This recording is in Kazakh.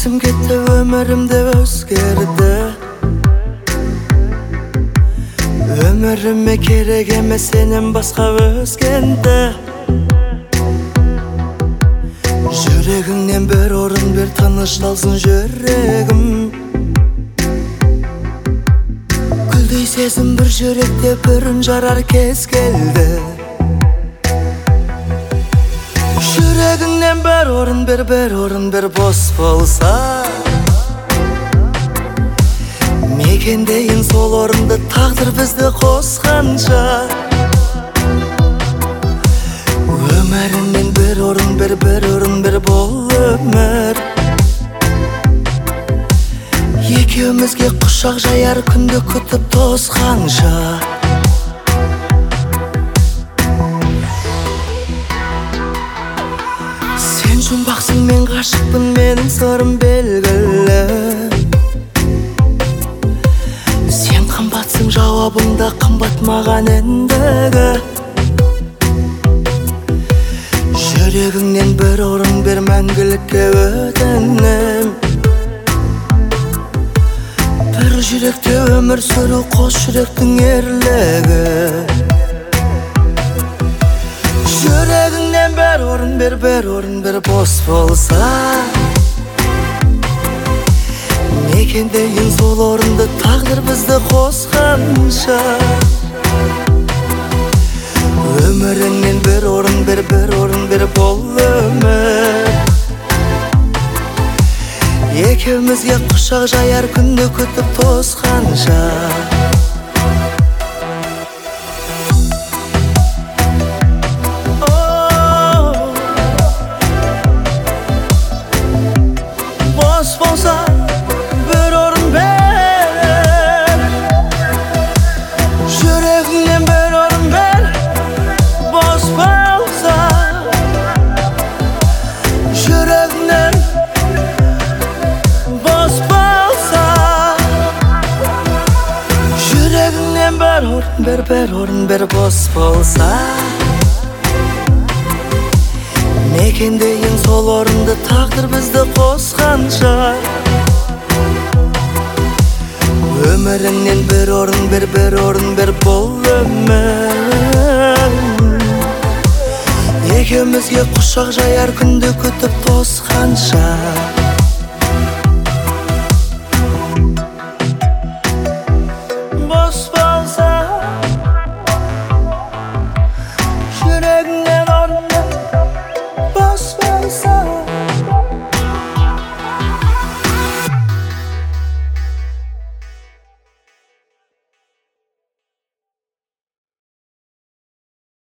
Сезім кетті, өмірімде өзгерді. Өміріме керек емес сенен басқа өзгенді. Жүрегіңнен бір орын бер, тынышталсын жүрегім. Гүлдей сезім бір жүректе, бір үн жарар кез келді. Жүрегіңнен бір орын бер, бір орын бер, бос болса. Мекендейін сол орынды, тағдыр бізді қосқанша. Өміріңнен бір орын бер, бір орын бер, бол өмір. Екеумізге құшақ жаяр күнді күтіп тосқанша. Сен жұмбақсың, мен ғашықпын, менің сырым белгілі. Сен қымбатсың, жауабың да қымбат маған ендігі. Жүрегіңнен бір орын бер, мәңгілікке өтінем. Бір жүректе өмір сүру, қос жүректің ерлігі. Жүрегіңнен бір орын бер, бір орын бер, бос болса. Мекендейін сол орынды, тағдыр бізді қосқанша. Өміріңнен бір орын бер, бір орын бер, бол өмір. Екеумізге құшақ жаяр күнді күтіп тосқанша. Бос болса бір орын бер, жүрегіңнен бір орын бер. Бос болса жүрегіңнен, бос болса жүрегіңнен бір орын бер, бір орын бер, бос болса. Мекендейін сол орынды, тағдыр бізді қосқанша. Өміріңнен бір орын бер, бір орын бер, бол өмір. Екеумізге құшақ жаяр күнді күтіп тосқанша. Бос болса жүрегіңнен орын бер, бос болса.